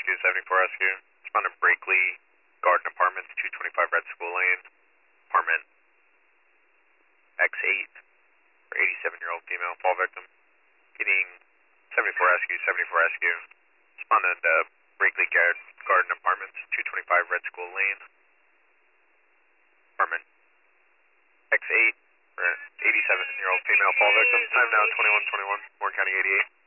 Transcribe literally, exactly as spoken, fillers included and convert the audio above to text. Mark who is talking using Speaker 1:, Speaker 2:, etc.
Speaker 1: Rescue, seventy-four Rescue. Responding Brakely, Garden Apartments, two twenty-five Red School Lane. Apartment X eight for eighty-seven-year-old female fall victim. Getting seventy-four Rescue, seventy-four Rescue. Responding to Brakely Garden Apartments, two twenty-five Red School Lane. Apartment X eight for eighty-seven-year-old female fall victim. Time now twenty-one twenty-one, Warren County eighty-eight.